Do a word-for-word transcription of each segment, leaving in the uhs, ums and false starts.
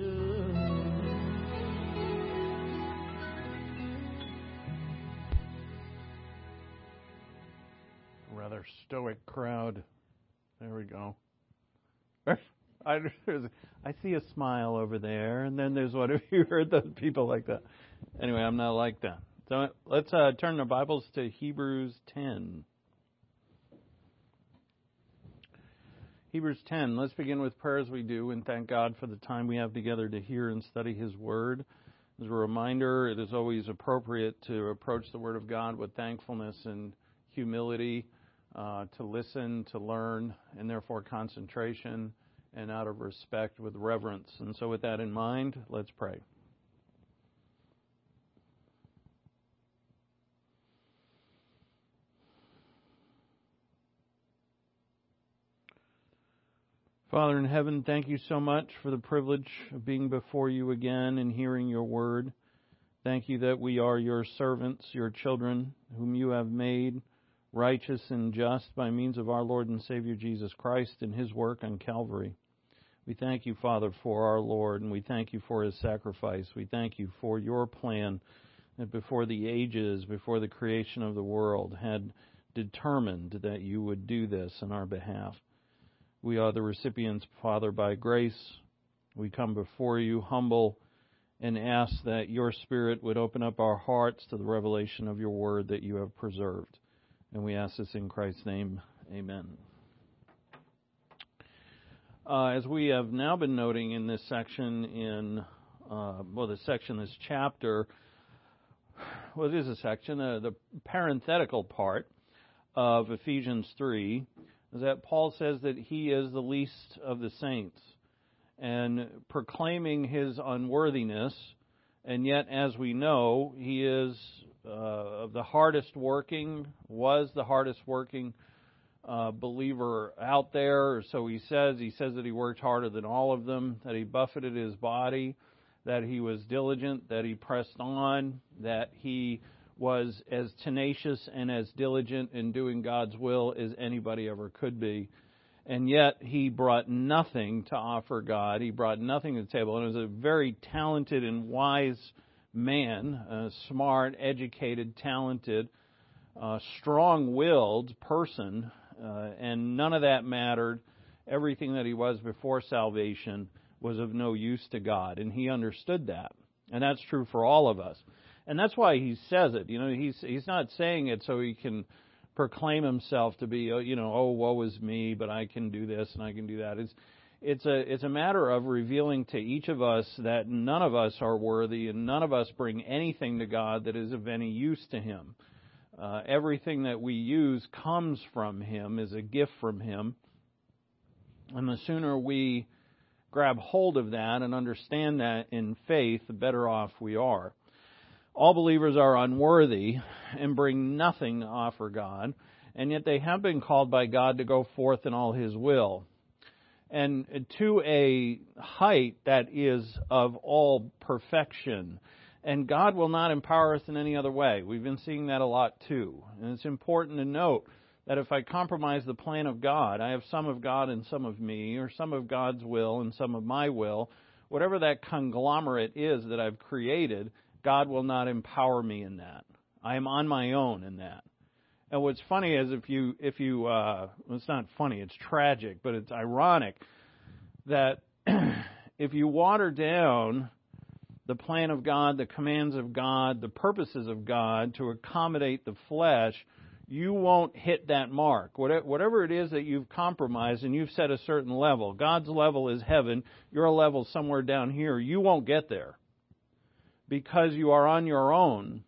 Rather stoic crowd. There we go. I, I see a smile over there, and then there's what have you heard those people like that? Anyway, I'm not like that. So let's uh, turn our Bibles to Hebrews ten. Hebrews ten. Let's begin with prayer as we do, and thank God for the time we have together to hear and study His Word. As a reminder, it is always appropriate to approach the Word of God with thankfulness and humility, uh, to listen, to learn, and therefore concentration, and out of respect with reverence. And so with that in mind, let's pray. Father in heaven, thank you so much for the privilege of being before you again and hearing your word. Thank you that we are your servants, your children, whom you have made righteous and just by means of our Lord and Savior Jesus Christ and His work on Calvary. We thank you, Father, for our Lord, and we thank you for His sacrifice. We thank you for your plan that before the ages, before the creation of the world, had determined that you would do this on our behalf. We are the recipients, Father, by grace. We come before you humble and ask that your Spirit would open up our hearts to the revelation of your word that you have preserved. And we ask this in Christ's name. Amen. Uh, as we have now been noting in this section, in uh, well, this section, this chapter, well, it is a section, uh, the parenthetical part of Ephesians three, is that Paul says that he is the least of the saints, and proclaiming his unworthiness, and yet, as we know, he is uh, the hardest working, was the hardest working Uh, believer out there. So he says, he says that he worked harder than all of them, that he buffeted his body, that he was diligent, that he pressed on, that he was as tenacious and as diligent in doing God's will as anybody ever could be. And yet he brought nothing to offer God. He brought nothing to the table. And he was a very talented and wise man, a smart, educated, talented, uh, strong-willed person. Uh, and none of that mattered. Everything that he was before salvation was of no use to God, and he understood that. And that's true for all of us. And that's why he says it. You know, he's he's not saying it so he can proclaim himself to be, you know, oh, woe is me, but I can do this and I can do that. It's it's a it's a matter of revealing to each of us that none of us are worthy and none of us bring anything to God that is of any use to Him. Uh, everything that we use comes from Him, is a gift from Him. And the sooner we grab hold of that and understand that in faith, the better off we are. All believers are unworthy and bring nothing to offer God, and yet they have been called by God to go forth in all His will. And to a height that is of all perfection. And God will not empower us in any other way. We've been seeing that a lot too. And it's important to note that if I compromise the plan of God, I have some of God and some of me, or some of God's will and some of my will, whatever that conglomerate is that I've created, God will not empower me in that. I am on my own in that. And what's funny is if you, if you, uh, well, it's not funny, it's tragic, but it's ironic that if you water down the plan of God, the commands of God, the purposes of God to accommodate the flesh, you won't hit that mark. Whatever it is that you've compromised and you've set a certain level, God's level is heaven, your level somewhere down here, you won't get there because you are on your own.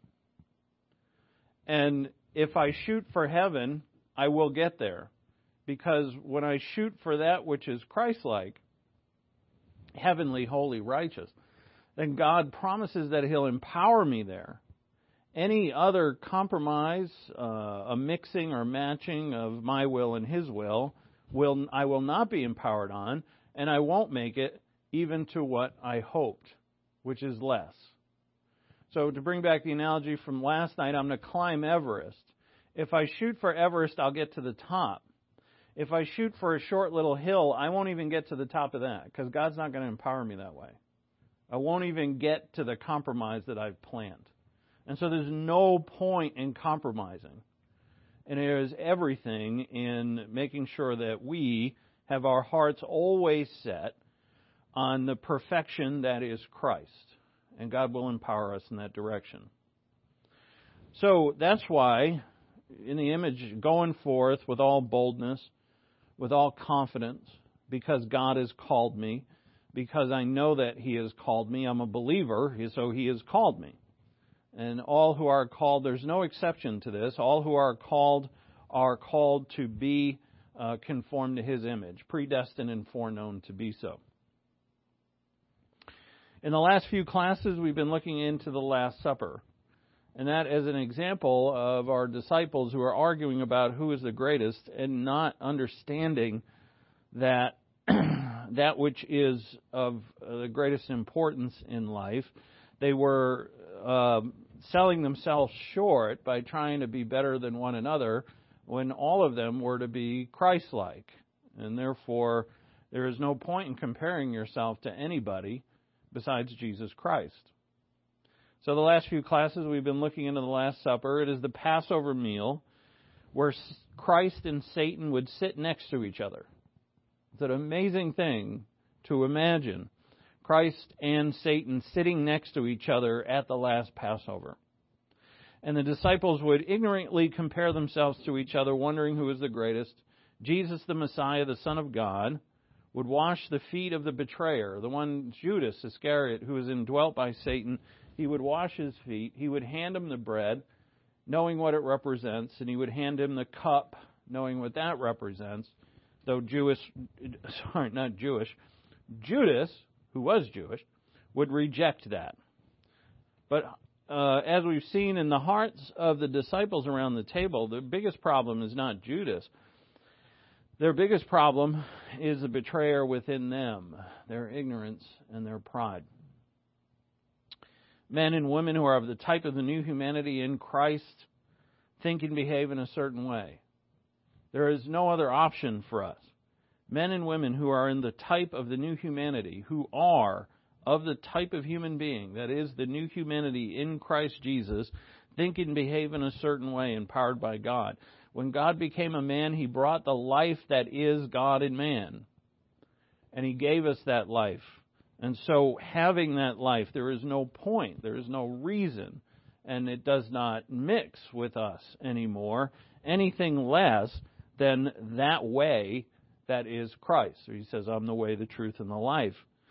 And if I shoot for heaven, I will get there, because when I shoot for that which is Christ-like, heavenly, holy, righteous, then God promises that He'll empower me there. Any other compromise, uh, a mixing or matching of my will and His will, will I will not be empowered on, and I won't make it even to what I hoped, which is less. So to bring back the analogy from last night, I'm going to climb Everest. If I shoot for Everest, I'll get to the top. If I shoot for a short little hill, I won't even get to the top of that, because God's not going to empower me that way. I won't even get to the compromise that I've planned. And so there's no point in compromising. And there is everything in making sure that we have our hearts always set on the perfection that is Christ. And God will empower us in that direction. So that's why, in the image, going forth with all boldness, with all confidence, because God has called me, because I know that He has called me. I'm a believer, so He has called me. And all who are called, there's no exception to this, all who are called are called to be uh, conformed to His image, predestined and foreknown to be so. In the last few classes, we've been looking into the Last Supper. And that as an example of our disciples who are arguing about who is the greatest and not understanding that that which is of the greatest importance in life. They were uh, selling themselves short by trying to be better than one another when all of them were to be Christ-like. And therefore, there is no point in comparing yourself to anybody besides Jesus Christ. So the last few classes we've been looking into the Last Supper. It is the Passover meal where Christ and Satan would sit next to each other. It's an amazing thing to imagine Christ and Satan sitting next to each other at the last Passover. And the disciples would ignorantly compare themselves to each other, wondering who is the greatest. Jesus, the Messiah, the Son of God, would wash the feet of the betrayer, the one Judas Iscariot, who was indwelt by Satan. He would wash his feet. He would hand him the bread, knowing what it represents, and he would hand him the cup, knowing what that represents. Though Jewish, sorry, not Jewish, Judas, who was Jewish, would reject that. But uh, as we've seen in the hearts of the disciples around the table, the biggest problem is not Judas. Their biggest problem is the betrayer within them, their ignorance and their pride. Men and women who are of the type of the new humanity in Christ think and behave in a certain way. There is no other option for us. Men and women who are in the type of the new humanity, who are of the type of human being, that is the new humanity in Christ Jesus, think and behave in a certain way, empowered by God. When God became a man, He brought the life that is God in man. And He gave us that life. And so having that life, there is no point, there is no reason, and it does not mix with us anymore, anything less than that way that is Christ. So He says, I'm the way, the truth, and the life.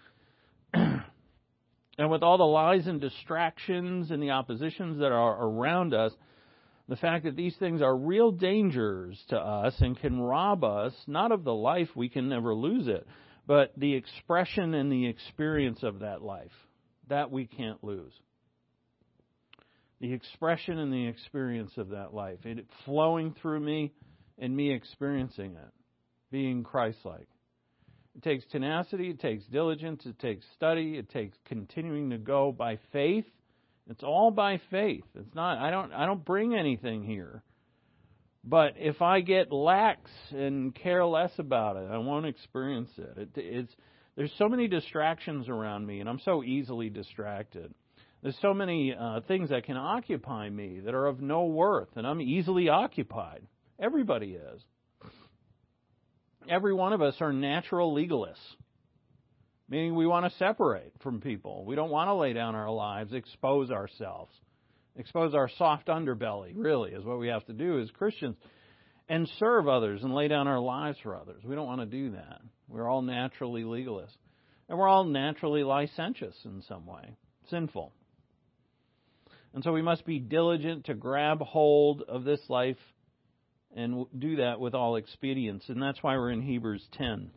And with all the lies and distractions and the oppositions that are around us, the fact that these things are real dangers to us and can rob us, not of the life, we can never lose it, but the expression and the experience of that life, that we can't lose. The expression and the experience of that life, it flowing through me and me experiencing it, being Christ-like. It takes tenacity, it takes diligence, it takes study, it takes continuing to go by faith. It's all by faith. It's not, I don't, I don't bring anything here. But if I get lax and care less about it, I won't experience it. it it's, there's so many distractions around me, and I'm so easily distracted. There's so many uh, things that can occupy me that are of no worth, and I'm easily occupied. Everybody is. Every one of us are natural legalists, meaning we want to separate from people. We don't want to lay down our lives, expose ourselves, expose our soft underbelly, really, is what we have to do as Christians, and serve others and lay down our lives for others. We don't want to do that. We're all naturally legalists. And we're all naturally licentious in some way, sinful. And so we must be diligent to grab hold of this life and do that with all expedience. And that's why we're in Hebrews ten.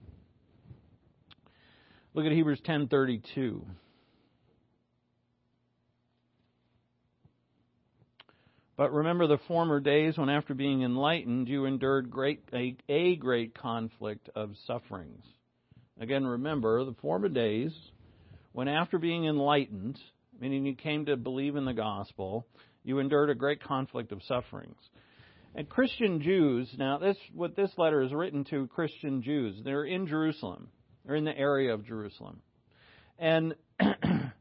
Look at Hebrews ten thirty-two. But remember the former days when after being enlightened you endured great a, a great conflict of sufferings. Again, remember the former days when after being enlightened, meaning you came to believe in the gospel, you endured a great conflict of sufferings. And Christian Jews, now this what this letter is written to Christian Jews. They're in Jerusalem. They're in the area of Jerusalem. And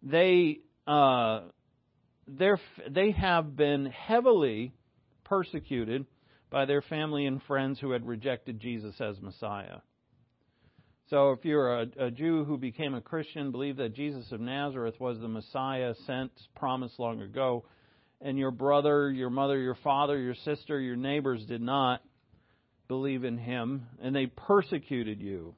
they uh, they're, they have been heavily persecuted by their family and friends who had rejected Jesus as Messiah. So if you're a, a Jew who became a Christian, believed that Jesus of Nazareth was the Messiah sent, promised long ago, and your brother, your mother, your father, your sister, your neighbors did not believe in him, and they persecuted you.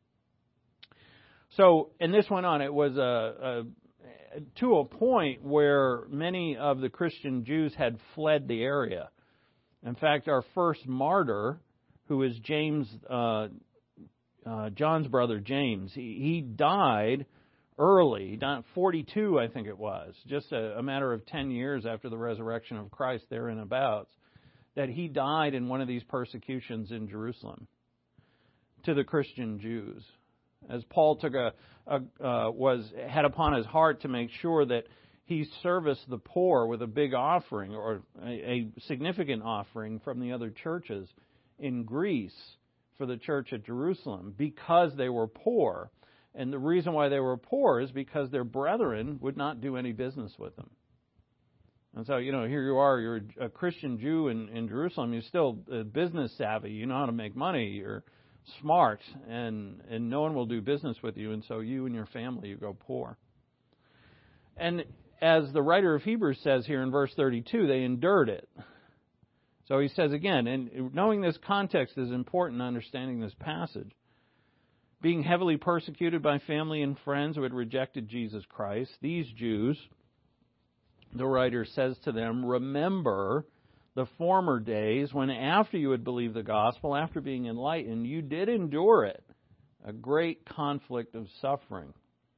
So, and this went on. It was a, a to a point where many of the Christian Jews had fled the area. In fact, our first martyr, who is James, uh, uh, John's brother James, he, he died early, died forty-two, I think it was, just a, a matter of ten years after the resurrection of Christ, there and abouts, that he died in one of these persecutions in Jerusalem to the Christian Jews. As Paul took a, a uh, was had upon his heart to make sure that he serviced the poor with a big offering or a, a significant offering from the other churches in Greece for the church at Jerusalem because they were poor. And the reason why they were poor is because their brethren would not do any business with them. And so, you know, here you are, you're a Christian Jew in, in Jerusalem, you're still uh, business savvy, you know how to make money, you're smart, and, and no one will do business with you, and so you and your family, you go poor. And as the writer of Hebrews says here in verse thirty-two, they endured it. So he says again, and knowing this context is important in understanding this passage. Being heavily persecuted by family and friends who had rejected Jesus Christ, these Jews, the writer says to them, remember the former days when after you had believed the gospel, after being enlightened, you did endure it, a great conflict of suffering.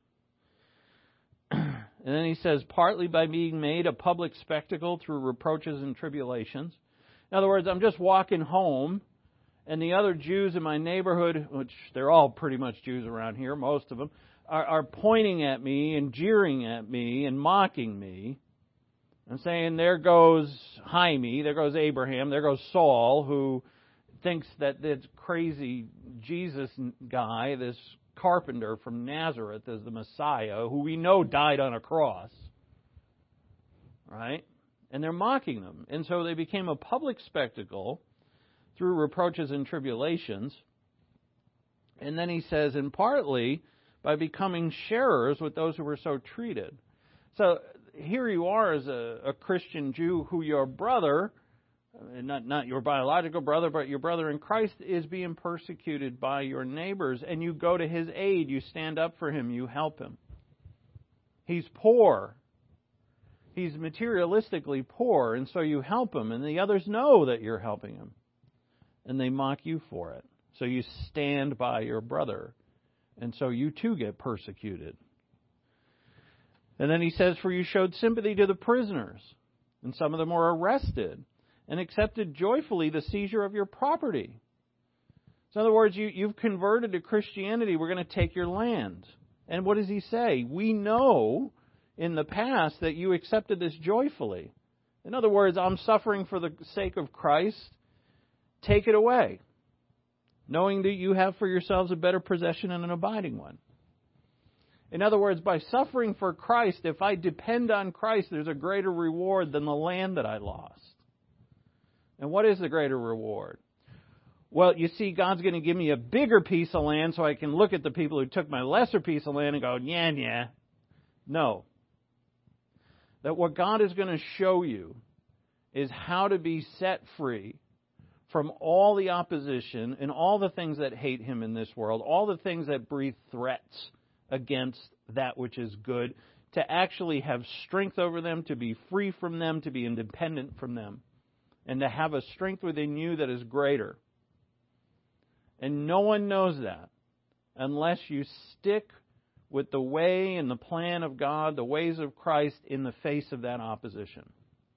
And then he says, partly by being made a public spectacle through reproaches and tribulations. In other words, I'm just walking home, and the other Jews in my neighborhood, which they're all pretty much Jews around here, most of them, are, are pointing at me and jeering at me and mocking me and saying, there goes Jaime, there goes Abraham, there goes Saul, who thinks that this crazy Jesus guy, this carpenter from Nazareth, is the Messiah, who we know died on a cross. Right? And they're mocking them. And so they became a public spectacle through reproaches and tribulations. And then he says, and partly by becoming sharers with those who were so treated. So here you are as a, a Christian Jew who your brother, not, not your biological brother, but your brother in Christ is being persecuted by your neighbors, and you go to his aid, you stand up for him, you help him. He's poor. He's materialistically poor, and so you help him, and the others know that you're helping him, and they mock you for it. So you stand by your brother, and so you too get persecuted. And then he says, for you showed sympathy to the prisoners, and some of them were arrested, and accepted joyfully the seizure of your property. So in other words, you, you've converted to Christianity, we're going to take your land. And what does he say? We know in the past that you accepted this joyfully. In other words, I'm suffering for the sake of Christ. Take it away, knowing that you have for yourselves a better possession and an abiding one. In other words, by suffering for Christ, if I depend on Christ, there's a greater reward than the land that I lost. And what is the greater reward? Well, you see, God's going to give me a bigger piece of land so I can look at the people who took my lesser piece of land and go, yeah, yeah. No. That what God is going to show you is how to be set free from all the opposition and all the things that hate Him in this world, all the things that breathe threats against that which is good, to actually have strength over them, to be free from them, to be independent from them, and to have a strength within you that is greater. And no one knows that unless you stick with the way and the plan of God, the ways of Christ, in the face of that opposition.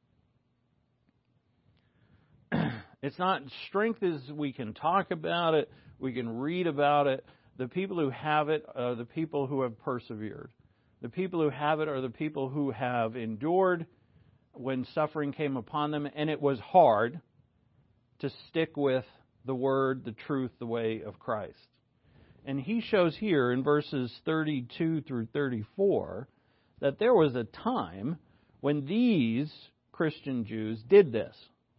It's not, strength is, we can talk about it, we can read about it. The people who have it are the people who have persevered. The people who have it are the people who have endured when suffering came upon them, and it was hard to stick with the Word, the truth, the way of Christ. And he shows here in verses thirty-two through thirty-four that there was a time when these Christian Jews did this.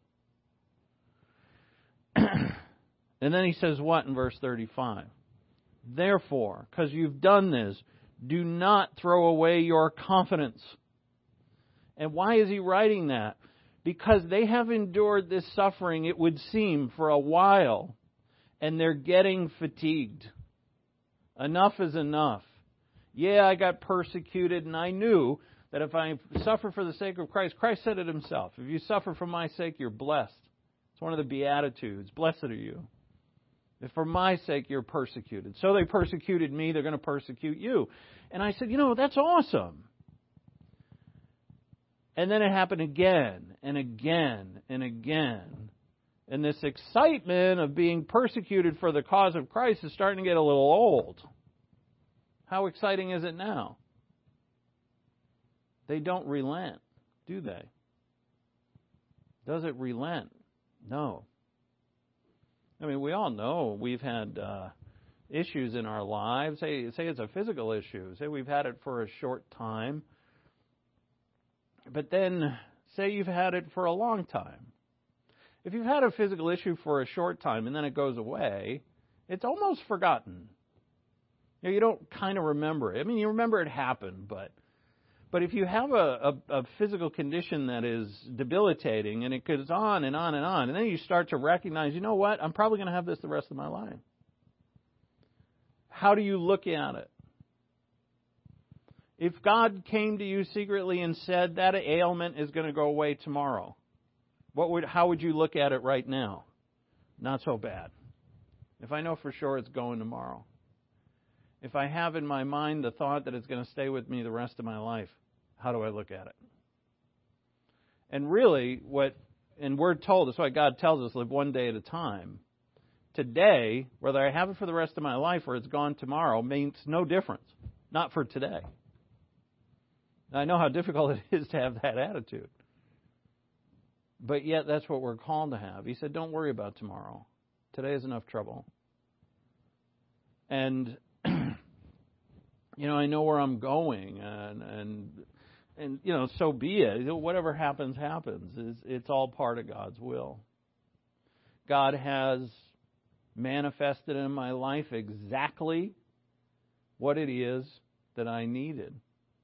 And then he says what in verse thirty-five? Therefore, because you've done this, do not throw away your confidence. And why is he writing that? Because they have endured this suffering, it would seem, for a while, and they're getting fatigued. Enough is enough. Yeah, I got persecuted, and I knew that if I suffer for the sake of Christ, Christ said it himself, if you suffer for my sake, you're blessed. It's one of the Beatitudes. Blessed are you. If for my sake you're persecuted. So they persecuted me, they're going to persecute you. And I said, you know, that's awesome. And then it happened again and again and again. And this excitement of being persecuted for the cause of Christ is starting to get a little old. How exciting is it now? They don't relent, do they? Does it relent? No. I mean, we all know we've had uh, issues in our lives. Say, say it's a physical issue. Say we've had it for a short time. But then, say you've had it for a long time. If you've had a physical issue for a short time and then it goes away, it's almost forgotten. You know, you don't kind of remember it. I mean, you remember it happened, but but if you have a, a, a physical condition that is debilitating and it goes on and on and on, and then you start to recognize, you know what, I'm probably going to have this the rest of my life. How do you look at it? If God came to you secretly and said that ailment is going to go away tomorrow, what would how would you look at it right now? Not so bad. If I know for sure it's going tomorrow. If I have in my mind the thought that it's going to stay with me the rest of my life, how do I look at it? And really, what, and we're told, that's why God tells us, live one day at a time. Today, whether I have it for the rest of my life or it's gone tomorrow, means no difference. Not for today. I know how difficult it is to have that attitude. But yet, that's what we're called to have. He said, don't worry about tomorrow. Today is enough trouble. And, you know, I know where I'm going, and, and, and you know, so be it. Whatever happens, happens. It's, it's all part of God's will. God has manifested in my life exactly what it is that I needed.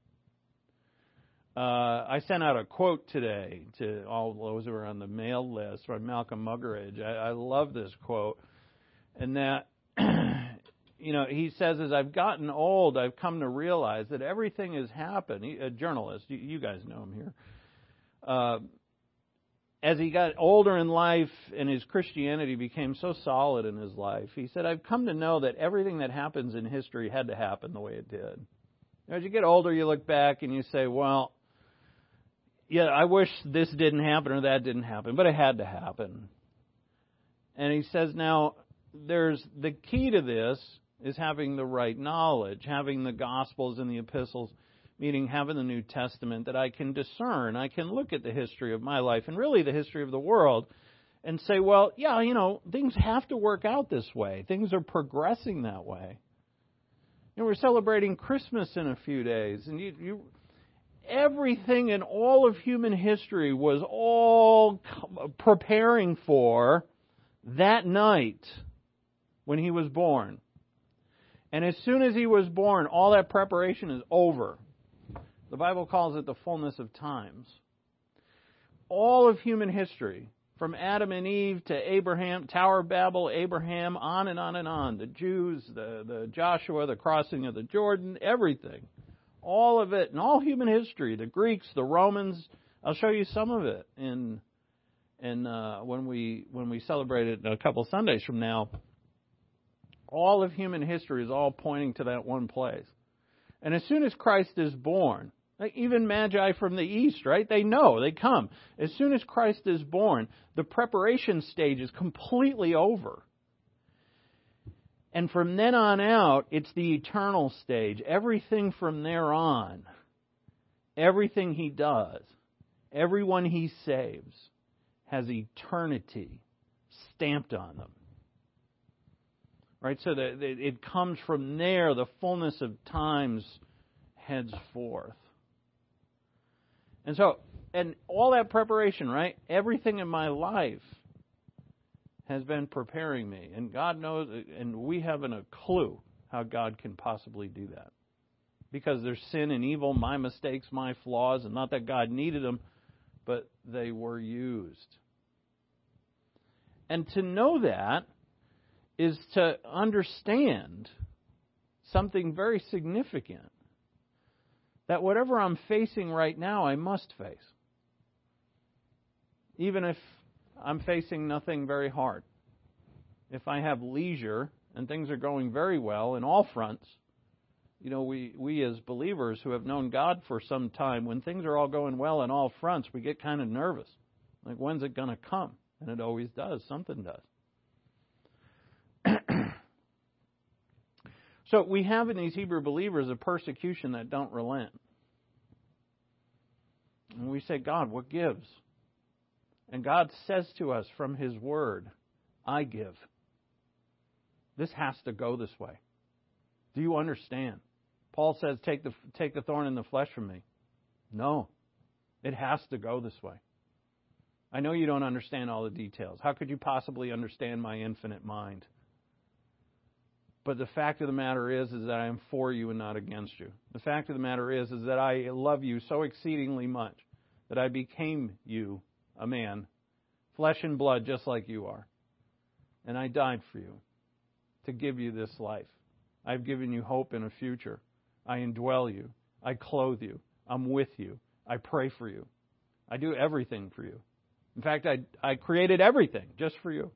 Uh, I sent out a quote today to all those who are on the mail list from Malcolm Muggeridge. I, I love this quote. And that, you know, he says, as I've gotten old, I've come to realize that everything has happened. He, a journalist, you, you guys know him here. Uh, as he got older in life and his Christianity became so solid in his life, he said, I've come to know that everything that happens in history had to happen the way it did. As you get older, you look back and you say, well, yeah, I wish this didn't happen or that didn't happen, but it had to happen. And he says, now, there's the key to this is having the right knowledge, having the Gospels and the epistles, meaning having the New Testament, that I can discern. I can look at the history of my life and really the history of the world and say, well, yeah, you know, things have to work out this way. Things are progressing that way. You know, we're celebrating Christmas in a few days, and you, you everything in all of human history was all preparing for that night when he was born. And as soon as he was born, all that preparation is over. The Bible calls it the fullness of times. All of human history, from Adam and Eve to Abraham, Tower of Babel, Abraham, on and on and on. The Jews, the, the Joshua, the crossing of the Jordan, everything. All of it, and all human history, the Greeks, the Romans. I'll show you some of it in in uh, when we when we celebrate it a couple Sundays from now. All of human history is all pointing to that one place. And as soon as Christ is born, like even Magi from the east, right? They know, they come. As soon as Christ is born, the preparation stage is completely over. And from then on out, it's the eternal stage. Everything from there on, everything he does, everyone he saves, has eternity stamped on them. Right? So that it comes from there, the fullness of times heads forth. And so, and all that preparation, right? Everything in my life has been preparing me. And God knows, and we haven't a clue how God can possibly do that. Because there's sin and evil, my mistakes, my flaws, and not that God needed them, but they were used. And to know that is to understand something very significant. That whatever I'm facing right now, I must face. Even if I'm facing nothing very hard. If I have leisure and things are going very well in all fronts, you know, we, we as believers who have known God for some time, when things are all going well in all fronts, we get kind of nervous. Like, when's it going to come? And it always does. Something does. So we have in these Hebrew believers a persecution that don't relent. And we say, God, what gives? And God says to us from His Word, I give. This has to go this way. Do you understand? Paul says, take the take the thorn in the flesh from me. No. It has to go this way. I know you don't understand all the details. How could you possibly understand my infinite mind? But the fact of the matter is, is that I am for you and not against you. The fact of the matter is, is that I love you so exceedingly much that I became you, a man, flesh and blood just like you are. And I died for you to give you this life. I've given you hope in a future. I indwell you. I clothe you. I'm with you. I pray for you. I do everything for you. In fact, I, I created everything just for you.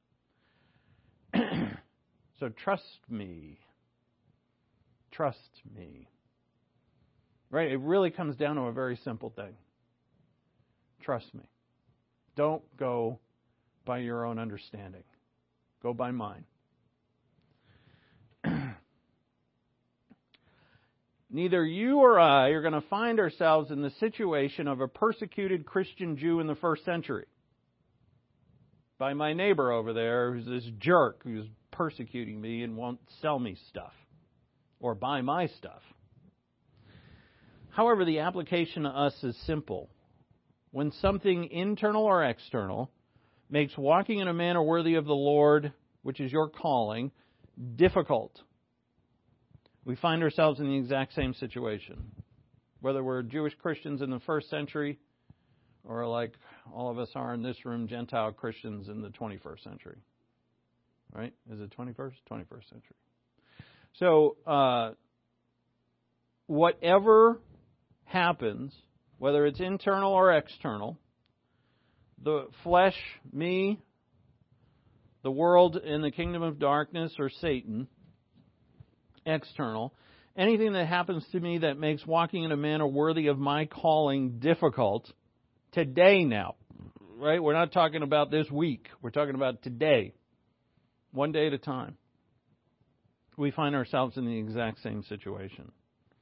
So trust me. Trust me. Right? It really comes down to a very simple thing. Trust me. Don't go by your own understanding. Go by mine. Neither you or I are going to find ourselves in the situation of a persecuted Christian Jew in the first century. By my neighbor over there, who's this jerk who's persecuting me and won't sell me stuff or buy my stuff. However, the application to us is simple. When something internal or external makes walking in a manner worthy of the Lord, which is your calling, difficult, we find ourselves in the exact same situation. Whether we're Jewish Christians in the first century or like all of us are in this room, Gentile Christians in the twenty-first century. Right? Is it twenty-first? twenty-first century. So, uh, whatever happens, whether it's internal or external, the flesh, me, the world in the kingdom of darkness, or Satan, external, anything that happens to me that makes walking in a manner worthy of my calling difficult, today now, right? We're not talking about this week. We're talking about today, one day at a time. We find ourselves in the exact same situation.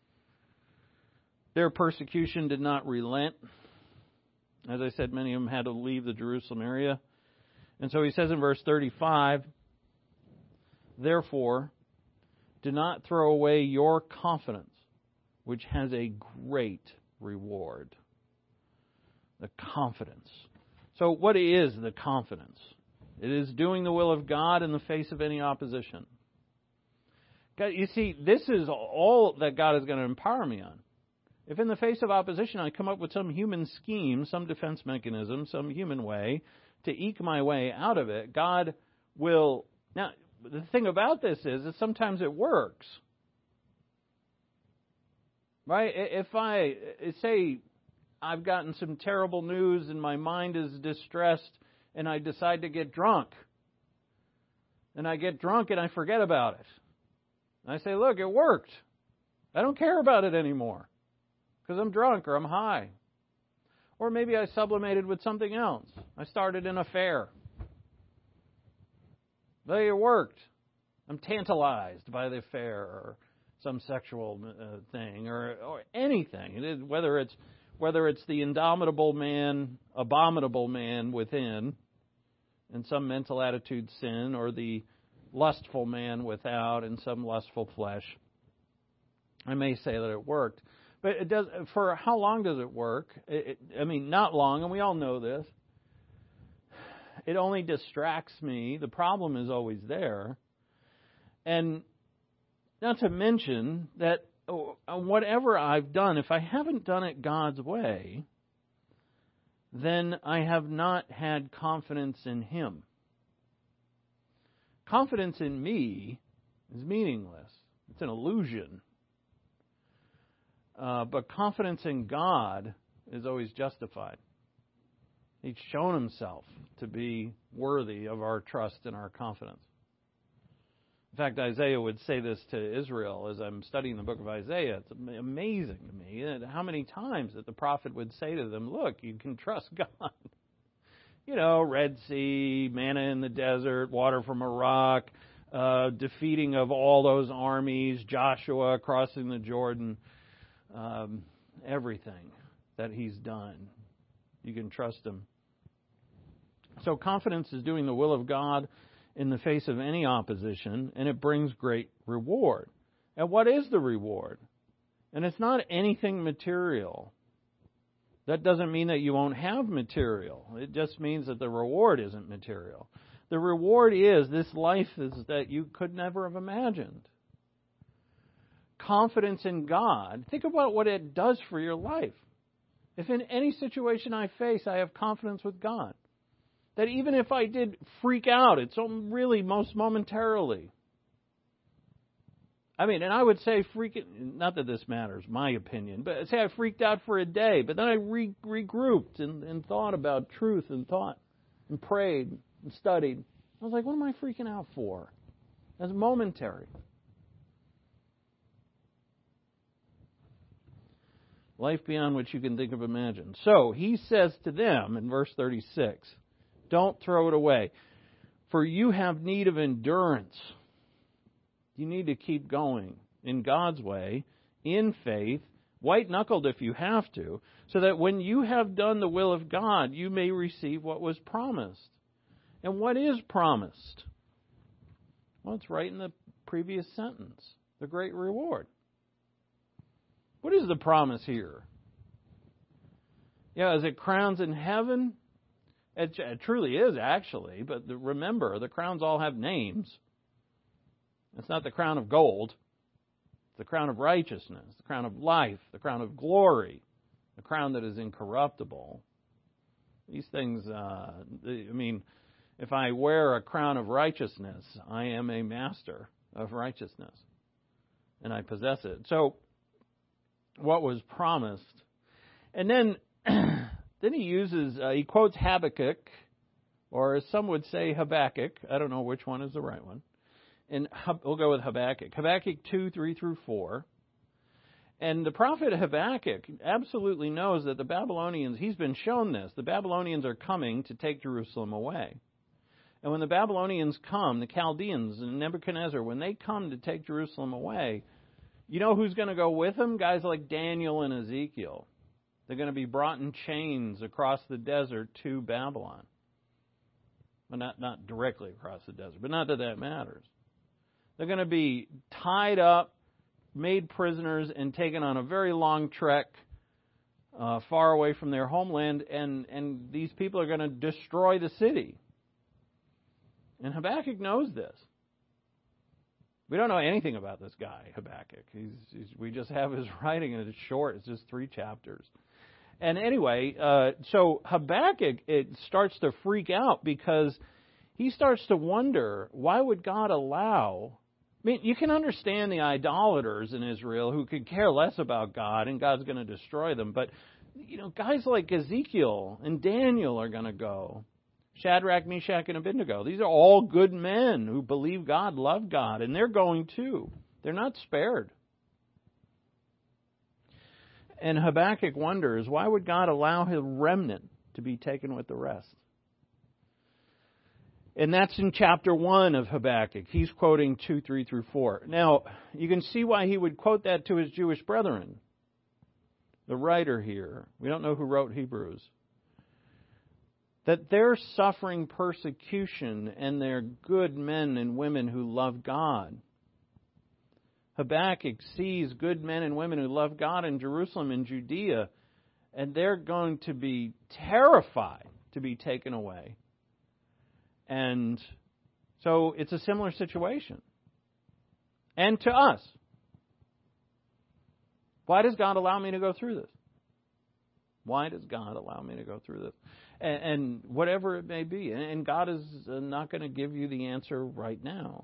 Their persecution did not relent. As I said, many of them had to leave the Jerusalem area. And so he says in verse thirty-five, therefore, do not throw away your confidence, which has a great reward. The confidence. So what is the confidence? It is doing the will of God in the face of any opposition. God, you see, this is all that God is going to empower me on. If in the face of opposition I come up with some human scheme, some defense mechanism, some human way to eke my way out of it, God will... Now, the thing about this is that sometimes it works. Right? If I say I've gotten some terrible news and my mind is distressed and I decide to get drunk, and I get drunk and I forget about it. And I say, look, it worked. I don't care about it anymore because I'm drunk or I'm high. Or maybe I sublimated with something else. I started an affair. But it worked. I'm tantalized by the affair or some sexual uh, thing or, or anything. It is, whether it's whether it's the indomitable man, abominable man within, and some mental attitude sin, or the lustful man without and some lustful flesh. I may say that it worked. But it does. For how long does it work? It, it, I mean, not long, and we all know this. It only distracts me. The problem is always there. And not to mention that whatever I've done, if I haven't done it God's way, then I have not had confidence in Him. Confidence in me is meaningless. It's an illusion. Uh, but confidence in God is always justified. He's shown Himself to be worthy of our trust and our confidence. In fact, Isaiah would say this to Israel as I'm studying the book of Isaiah. It's amazing to me how many times that the prophet would say to them, look, you can trust God. You know, Red Sea, manna in the desert, water from a rock, uh, defeating of all those armies, Joshua crossing the Jordan. Um, everything that He's done. You can trust Him. So confidence is doing the will of God in the face of any opposition, and it brings great reward. And what is the reward? And it's not anything material. That doesn't mean that you won't have material. It just means that the reward isn't material. The reward is this life is that you could never have imagined. Confidence in God. Think about what it does for your life. If in any situation I face, I have confidence with God, that even if I did freak out, it's really most momentarily. I mean, and I would say freak it, not that this matters, my opinion, but say I freaked out for a day, but then I re- regrouped and, and thought about truth and thought and prayed and studied. I was like, what am I freaking out for? That's momentary. Life beyond which you can think of, imagine. So he says to them in verse thirty-six, don't throw it away, for you have need of endurance. You need to keep going in God's way, in faith, white-knuckled if you have to, so that when you have done the will of God, you may receive what was promised. And what is promised? Well, it's right in the previous sentence, the great reward. What is the promise here? Yeah, is it crowns in heaven? It, it truly is, actually. But the, remember, the crowns all have names. It's not the crown of gold. It's the crown of righteousness, the crown of life, the crown of glory, the crown that is incorruptible. These things, uh, I mean, if I wear a crown of righteousness, I am a master of righteousness. And I possess it. So, what was promised. And then then he uses, uh, he quotes Habakkuk, or as some would say Habakkuk. I don't know which one is the right one. And we'll go with Habakkuk. Habakkuk two, three through four. And the prophet Habakkuk absolutely knows that the Babylonians, he's been shown this, the Babylonians are coming to take Jerusalem away. And when the Babylonians come, the Chaldeans and Nebuchadnezzar, when they come to take Jerusalem away, you know who's going to go with them? Guys like Daniel and Ezekiel. They're going to be brought in chains across the desert to Babylon. Well, not, not directly across the desert, but not that that matters. They're going to be tied up, made prisoners, and taken on a very long trek uh, far away from their homeland, and, and these people are going to destroy the city. And Habakkuk knows this. We don't know anything about this guy, Habakkuk. He's, he's, we just have his writing, and it's short. It's just three chapters. And anyway, uh, so Habakkuk, it starts to freak out because he starts to wonder, why would God allow... I mean, you can understand the idolaters in Israel who could care less about God, and God's going to destroy them. But, you know, guys like Ezekiel and Daniel are going to go. Shadrach, Meshach, and Abednego. These are all good men who believe God, love God, and they're going too. They're not spared. And Habakkuk wonders, why would God allow his remnant to be taken with the rest? And that's in chapter one of Habakkuk. He's quoting two, three through four. Now, you can see why he would quote that to his Jewish brethren. The writer here, we don't know who wrote Hebrews, that they're suffering persecution and they're good men and women who love God. Habakkuk sees good men and women who love God in Jerusalem and Judea, and they're going to be terrified to be taken away. And so it's a similar situation. And to us. Why does God allow me to go through this? Why does God allow me to go through this? And, and whatever it may be. And God is not going to give you the answer right now.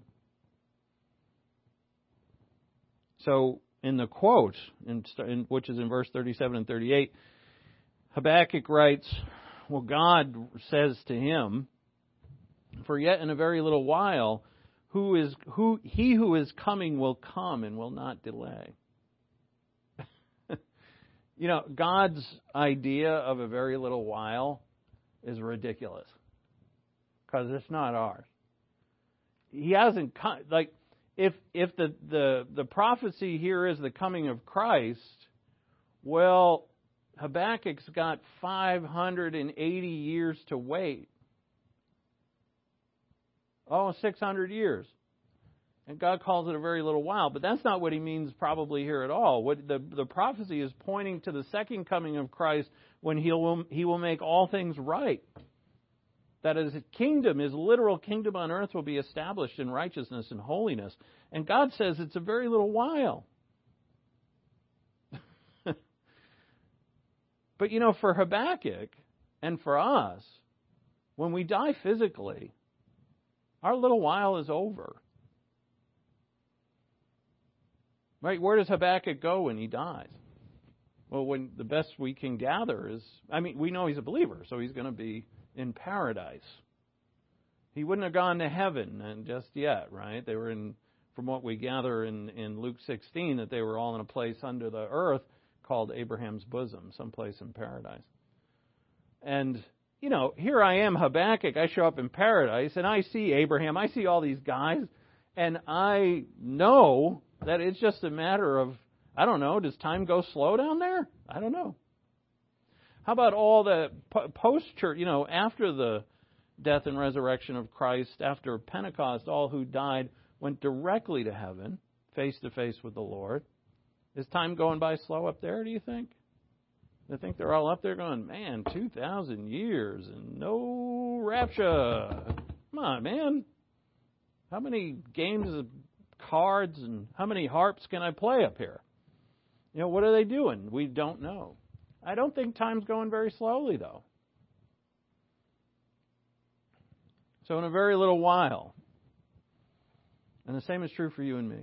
So in the quote, in, in, which is in verse thirty-seven and thirty-eight, Habakkuk writes, well, God says to him, for yet in a very little while, who is who he who is coming will come and will not delay. You know, God's idea of a very little while is ridiculous because it's not ours. He hasn't come, like if if the, the the prophecy here is the coming of Christ, well, Habakkuk's got five hundred eighty years to wait. Oh, six hundred years. And God calls it a very little while. But that's not what he means probably here at all. What the, the prophecy is pointing to the second coming of Christ when he will, he will make all things right. That his kingdom, his literal kingdom on earth will be established in righteousness and holiness. And God says it's a very little while. But you know, for Habakkuk and for us, when we die physically, our little while is over. Right? Where does Habakkuk go when he dies? Well, when the best we can gather is, I mean, we know he's a believer, so he's going to be in paradise. He wouldn't have gone to heaven and just yet, right? They were in, from what we gather in, in Luke sixteen, that they were all in a place under the earth called Abraham's bosom, someplace in paradise. And, you know, here I am, Habakkuk, I show up in paradise, and I see Abraham, I see all these guys, and I know that it's just a matter of, I don't know, does time go slow down there? I don't know. How about all the post-church, you know, after the death and resurrection of Christ, after Pentecost, all who died went directly to heaven, face to face with the Lord. Is time going by slow up there, do you think? I think they're all up there going, man, two thousand years and no rapture. Come on, man. How many games of cards and how many harps can I play up here? You know, what are they doing? We don't know. I don't think time's going very slowly, though. So in a very little while, and the same is true for you and me,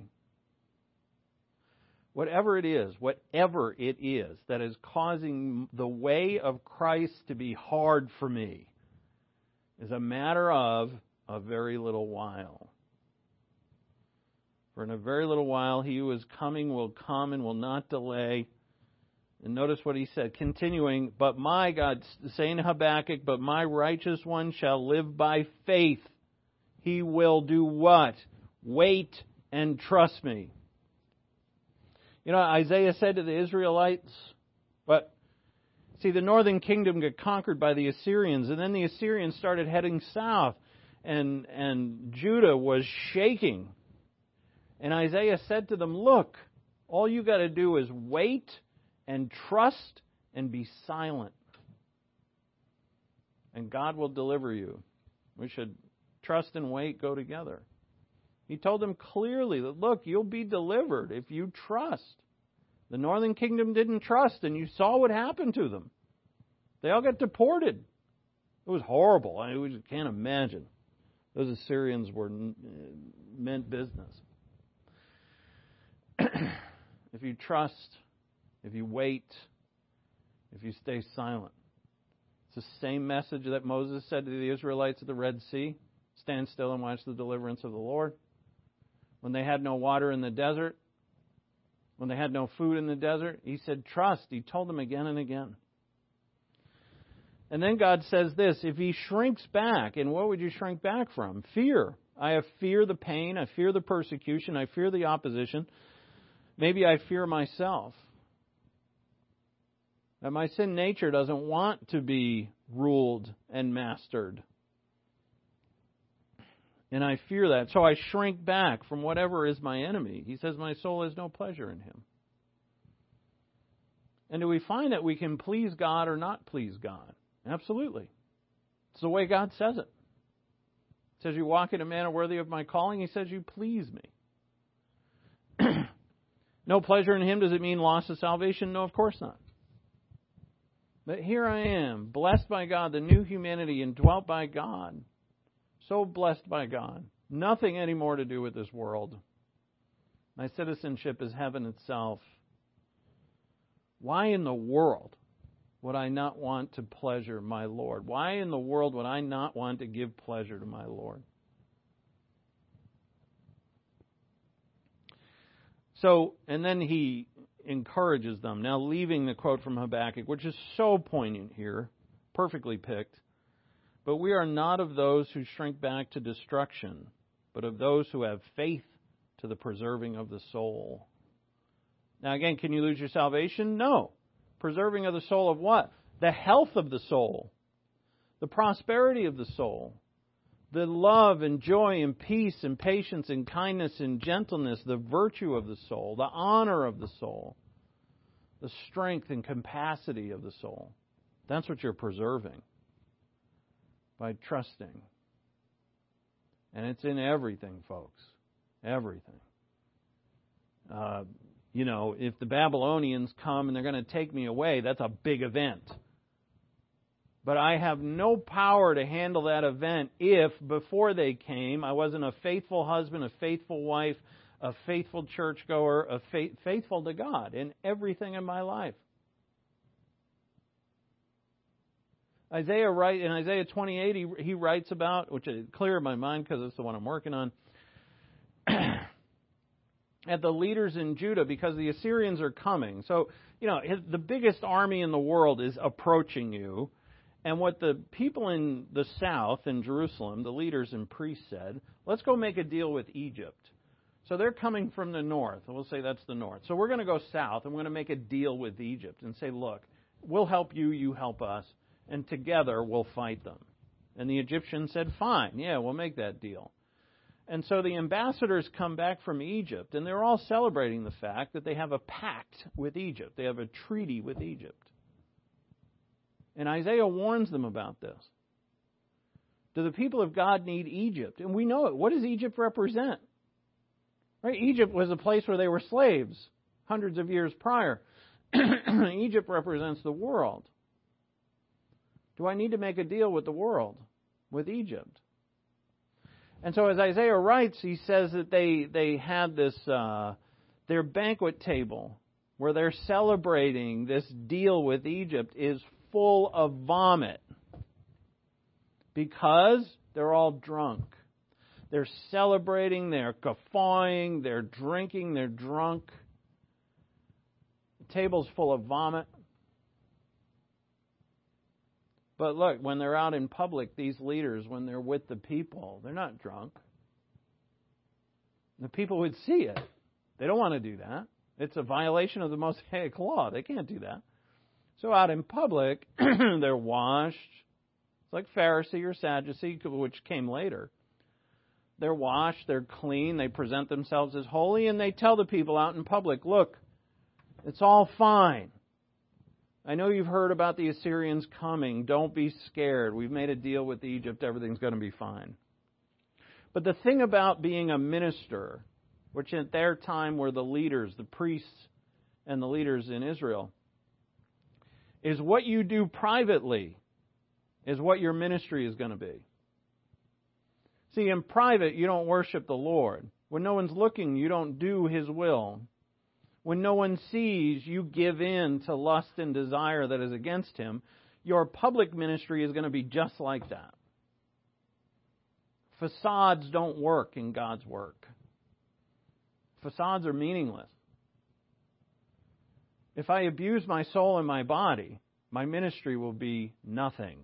whatever it is, whatever it is that is causing the way of Christ to be hard for me is a matter of a very little while. For in a very little while, he who is coming will come and will not delay. And notice what he said, continuing, but my, God, saying to Habakkuk, but my righteous one shall live by faith. He will do what? Wait and trust me. You know, Isaiah said to the Israelites, but see, the northern kingdom got conquered by the Assyrians, and then the Assyrians started heading south, and and Judah was shaking. And Isaiah said to them, look, all you got to do is wait and trust and be silent. And God will deliver you. We should trust and wait go together. He told them clearly that, look, you'll be delivered if you trust. The northern kingdom didn't trust, and you saw what happened to them. They all got deported. It was horrible. I mean, we just can't imagine. Those Assyrians were meant business. If you trust, if you wait, if you stay silent. It's the same message that Moses said to the Israelites at the Red Sea. Stand still and watch the deliverance of the Lord. When they had no water in the desert, when they had no food in the desert, he said, trust. He told them again and again. And then God says this, if he shrinks back, and what would you shrink back from? Fear. I fear the pain. I fear the persecution. I fear the opposition. Maybe I fear myself. That my sin nature doesn't want to be ruled and mastered. And I fear that. So I shrink back from whatever is my enemy. He says, my soul has no pleasure in him. And do we find that we can please God or not please God? Absolutely. It's the way God says it. He says, you walk in a manner worthy of my calling. He says, you please me. No pleasure in him, does it mean loss of salvation? No, of course not. But here I am, blessed by God, the new humanity, indwelt by God. So blessed by God. Nothing anymore to do with this world. My citizenship is heaven itself. Why in the world would I not want to pleasure my Lord? Why in the world would I not want to give pleasure to my Lord? So, and then he encourages them. Now, leaving the quote from Habakkuk, which is so poignant here, perfectly picked. But we are not of those who shrink back to destruction, but of those who have faith to the preserving of the soul. Now, again, can you lose your salvation? No. Preserving of the soul of what? The health of the soul, the prosperity of the soul, the love and joy and peace and patience and kindness and gentleness, the virtue of the soul, the honor of the soul, the strength and capacity of the soul. That's what you're preserving by trusting. And it's in everything, folks. Everything. Uh, you know, if the Babylonians come and they're going to take me away, that's a big event. But I have no power to handle that event if, before they came, I wasn't a faithful husband, a faithful wife, a faithful churchgoer, a faith, faithful to God in everything in my life. Isaiah write in Isaiah twenty-eight, he, he writes about, which is clear in my mind because it's the one I'm working on, at the leaders in Judah, because the Assyrians are coming. So, you know, his, the biggest army in the world is approaching you. And what the people in the south, in Jerusalem, the leaders and priests said, let's go make a deal with Egypt. So they're coming from the north. We'll say that's the north. So we're going to go south, and we're going to make a deal with Egypt and say, look, we'll help you, you help us, and together we'll fight them. And the Egyptians said, fine, yeah, we'll make that deal. And so the ambassadors come back from Egypt, and they're all celebrating the fact that they have a pact with Egypt. They have a treaty with Egypt. And Isaiah warns them about this. Do the people of God need Egypt? And we know it. What does Egypt represent? Right? Egypt was a place where they were slaves hundreds of years prior. Egypt represents the world. Do I need to make a deal with the world, with Egypt? And so as Isaiah writes, he says that they, they had this, uh, their banquet table where they're celebrating this deal with Egypt is full of vomit because they're all drunk. They're celebrating, they're guffawing, they're drinking, they're drunk. The table's full of vomit. But look, when they're out in public, these leaders, when they're with the people, they're not drunk. The people would see it. They don't want to do that. It's a violation of the Mosaic law. They can't do that. So out in public, they're washed. It's like Pharisee or Sadducee, which came later. They're washed, they're clean, they present themselves as holy, and they tell the people out in public, look, it's all fine. I know you've heard about the Assyrians coming. Don't be scared. We've made a deal with Egypt. Everything's going to be fine. But the thing about being a minister, which at their time were the leaders, the priests and the leaders in Israel, is what you do privately is what your ministry is going to be. See, in private, you don't worship the Lord. When no one's looking, you don't do His will. When no one sees, you give in to lust and desire that is against Him. Your public ministry is going to be just like that. Facades don't work in God's work. Facades are meaningless. If I abuse my soul and my body, my ministry will be nothing.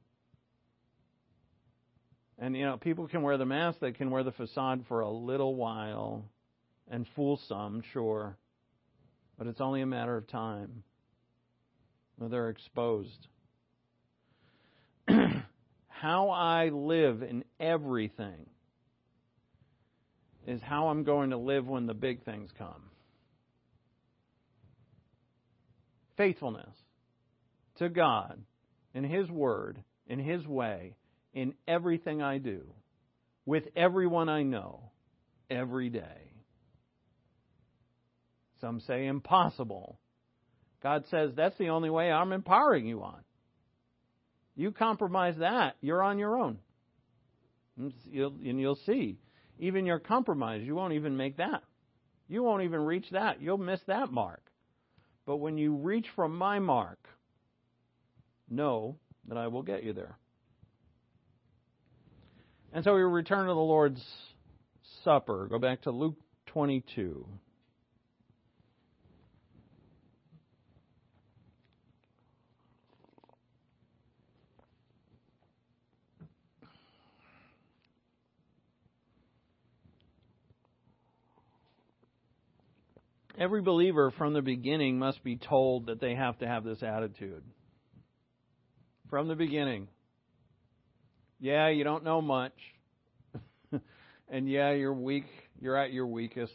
And, you know, people can wear the mask, they can wear the facade for a little while and fool some, sure. But it's only a matter of time when they're exposed. How I live in everything is how I'm going to live when the big things come. Faithfulness to God, in His Word, in His way, in everything I do, with everyone I know, every day. Some say impossible. God says that's the only way I'm empowering you on. You compromise that, you're on your own. And you'll, and you'll see, even your compromise, you won't even make that. You won't even reach that. You'll miss that mark. But when you reach from my mark, know that I will get you there. And so we return to the Lord's Supper. Go back to Luke twenty-two. Every believer from the beginning must be told that they have to have this attitude. From the beginning. Yeah, you don't know much. And yeah, you're weak. You're at your weakest.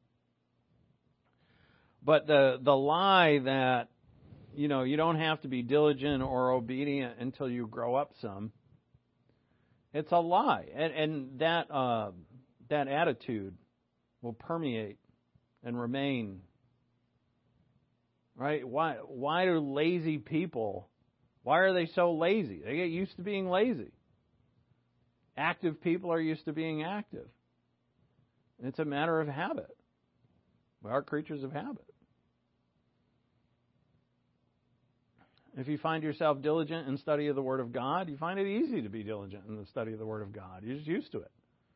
But the the lie that, you know, you don't have to be diligent or obedient until you grow up some, it's a lie. And, and that uh, that attitude will permeate and remain. Right? Why why do lazy people, why are they so lazy? They get used to being lazy. Active people are used to being active. And it's a matter of habit. We are creatures of habit. If you find yourself diligent in study of the Word of God, you find it easy to be diligent in the study of the Word of God. You're just used to it.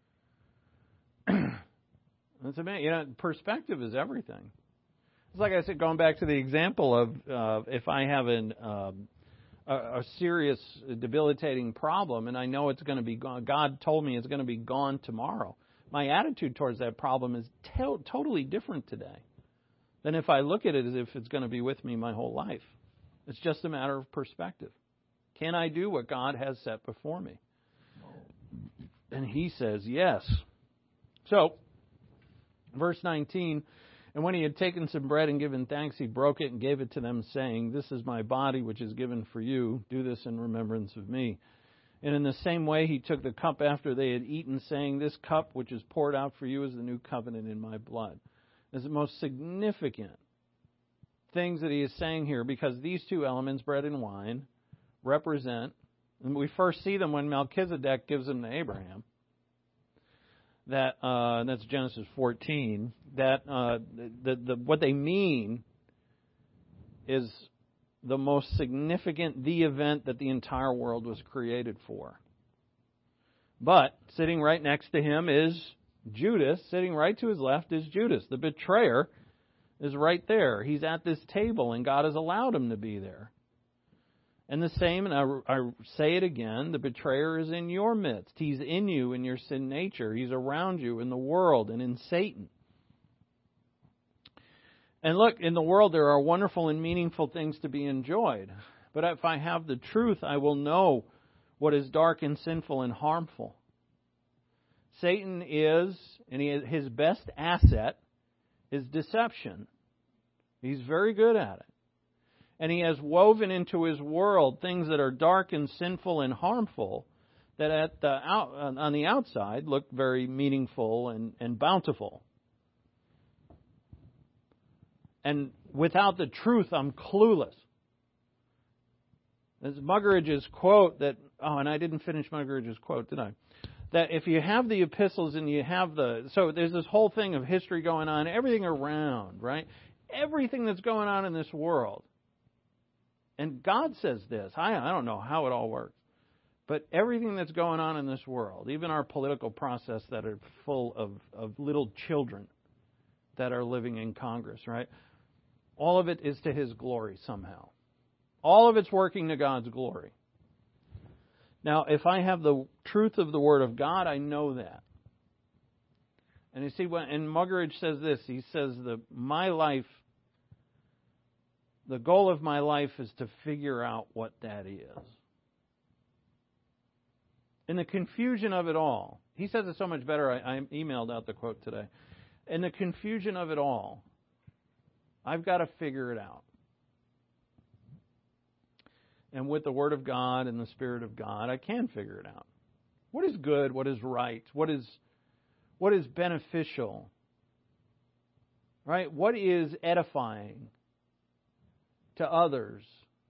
It's amazing. You know, perspective is everything. It's like I said, going back to the example of uh, if I have an, uh, a, a serious, debilitating problem, and I know it's going to be gone. God told me it's going to be gone tomorrow. My attitude towards that problem is to- totally different today than if I look at it as if it's going to be with me my whole life. It's just a matter of perspective. Can I do what God has set before me? And He says yes. So, verse nineteen, and when He had taken some bread and given thanks, He broke it and gave it to them, saying, "This is my body, which is given for you. Do this in remembrance of me." And in the same way, He took the cup after they had eaten, saying, "This cup, which is poured out for you, is the new covenant in my blood." It's the most significant things that He is saying here, because these two elements, bread and wine, represent, and we first see them when Melchizedek gives them to Abraham. That uh, that's Genesis fourteen. That uh, the, the what they mean is the most significant, the event that the entire world was created for. But sitting right next to Him is Judas. Sitting right to His left is Judas. The betrayer is right there. He's at this table, and God has allowed him to be there. And the same, and I, I say it again, the betrayer is in your midst. He's in you in your sin nature. He's around you in the world and in Satan. And look, in the world there are wonderful and meaningful things to be enjoyed. But if I have the truth, I will know what is dark and sinful and harmful. Satan is, and he, his best asset is deception. He's very good at it. And he has woven into his world things that are dark and sinful and harmful that at the out, on the outside look very meaningful and, and bountiful. And without the truth, I'm clueless. There's Muggeridge's quote that, oh, and I didn't finish Muggeridge's quote, did I? That if you have the epistles and you have the, so there's this whole thing of history going on, everything around, right? Everything that's going on in this world. And God says this. I, I don't know how it all works. But everything that's going on in this world, even our political process that are full of, of little children that are living in Congress, right? All of it is to His glory somehow. All of it's working to God's glory. Now, if I have the truth of the Word of God, I know that. And you see, when, and Muggeridge says this, he says that my life, the goal of my life is to figure out what that is. In the confusion of it all, He says it so much better. I, I emailed out the quote today. In the confusion of it all, I've got to figure it out. And with the Word of God and the Spirit of God, I can figure it out. What is good? What is right? What is what is beneficial? Right? What is edifying to others?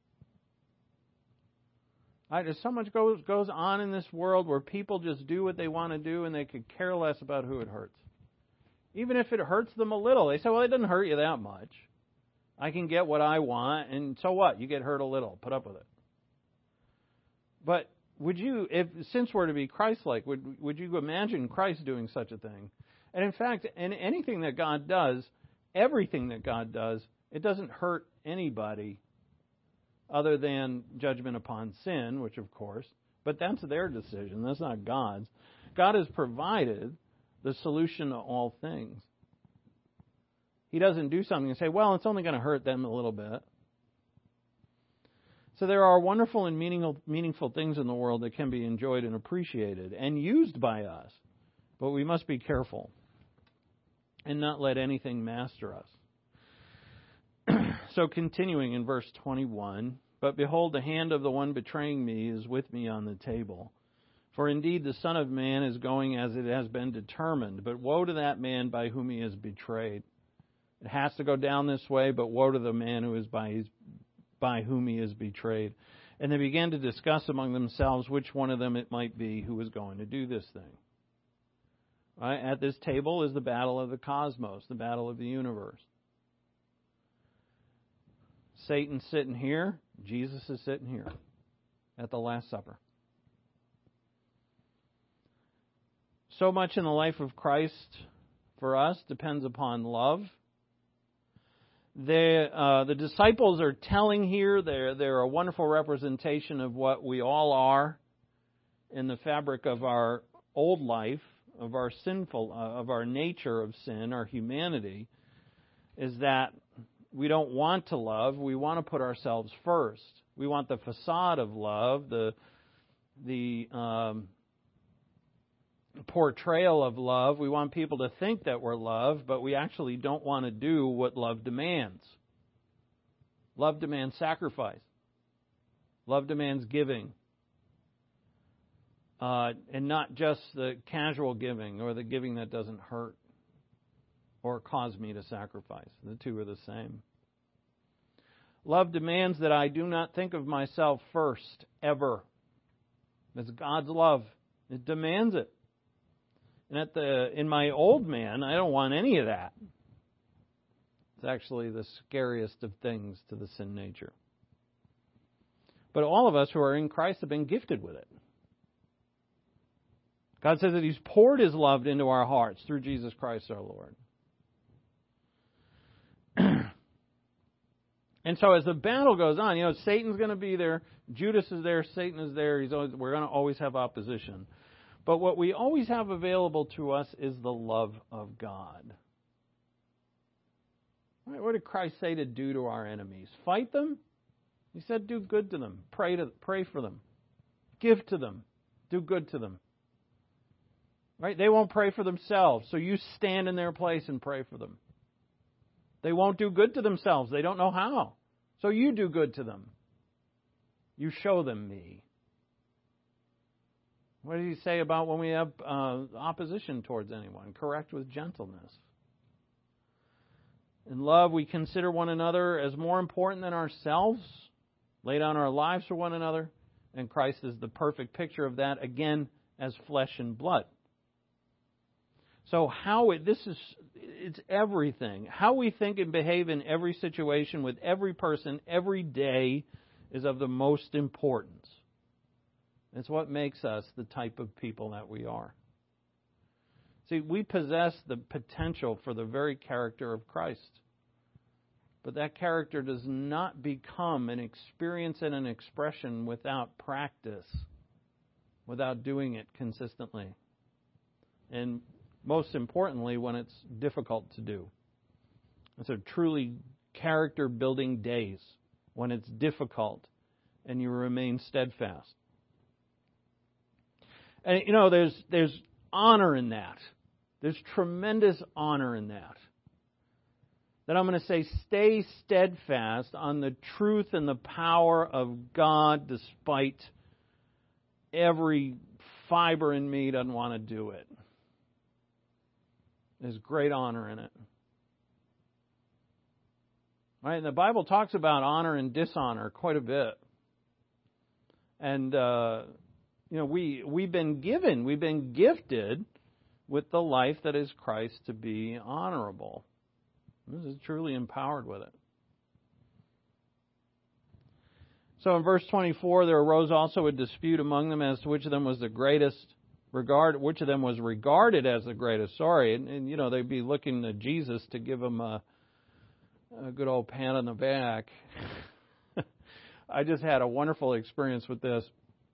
Right, there's so much goes goes on in this world where people just do what they want to do and they could care less about who it hurts. Even if it hurts them a little, they say, well, it doesn't hurt you that much. I can get what I want, and so what? You get hurt a little. Put up with it. But would you, if since we're to be Christ-like, would would you imagine Christ doing such a thing? And in fact, in anything that God does, everything that God does, it doesn't hurt anybody other than judgment upon sin, which of course, but that's their decision. That's not God's. God has provided the solution to all things. He doesn't do something and say, well, it's only going to hurt them a little bit. So there are wonderful and meaningful, meaningful things in the world that can be enjoyed and appreciated and used by us. But we must be careful and not let anything master us. So continuing in verse twenty-one, but behold, the hand of the one betraying me is with me on the table. For indeed the Son of Man is going as it has been determined, but woe to that man by whom he is betrayed. It has to go down this way, but woe to the man who is by his, by whom he is betrayed. And they began to discuss among themselves which one of them it might be who was going to do this thing. Right? At this table is the battle of the cosmos, the battle of the universe. Satan's sitting here. Jesus is sitting here at the Last Supper. So much in the life of Christ for us depends upon love. The, uh, the disciples are telling here, they're, they're a wonderful representation of what we all are in the fabric of our old life, of our sinful, uh, of our nature of sin, our humanity, is that we don't want to love. We want to put ourselves first. We want the facade of love, the the um, portrayal of love. We want people to think that we're loved, but we actually don't want to do what love demands. Love demands sacrifice. Love demands giving. Uh, and not just the casual giving or the giving that doesn't hurt or cause me to sacrifice. The two are the same. Love demands that I do not think of myself first, ever. It's God's love. It demands it. And at the in my old man, I don't want any of that. It's actually the scariest of things to the sin nature. But all of us who are in Christ have been gifted with it. God says that He's poured His love into our hearts through Jesus Christ our Lord. And so as the battle goes on, you know, Satan's going to be there, Judas is there, Satan is there. He's always, we're going to always have opposition. But what we always have available to us is the love of God. Right, what did Christ say to do to our enemies? Fight them? He said do good to them. Pray to pray for them. Give to them. Do good to them. Right? They won't pray for themselves, so you stand in their place and pray for them. They won't do good to themselves. They don't know how. So you do good to them. You show them me. What did He say about when we have uh, opposition towards anyone? Correct with gentleness. In love, we consider one another as more important than ourselves, lay down our lives for one another, and Christ is the perfect picture of that, again, as flesh and blood. So how it, this is, it's everything. How we think and behave in every situation with every person every day is of the most importance. It's what makes us the type of people that we are. See, we possess the potential for the very character of Christ. But that character does not become an experience and an expression without practice, without doing it consistently. And most importantly, when it's difficult to do. It's a truly character-building days when it's difficult and you remain steadfast. And, you know, there's there's honor in that. There's tremendous honor in that. That I'm going to say, stay steadfast on the truth and the power of God despite every fiber in me doesn't want to do it. There's great honor in it. Right? And the Bible talks about honor and dishonor quite a bit. And, uh, you know, we, we've been given, we've been gifted with the life that is Christ to be honorable. This is truly empowered with it. So in verse twenty-four, there arose also a dispute among them as to which of them was the greatest, regard, which of them was regarded as the greatest. Sorry, and, and you know, they'd be looking to Jesus to give them a, a good old pat on the back. I just had a wonderful experience with this.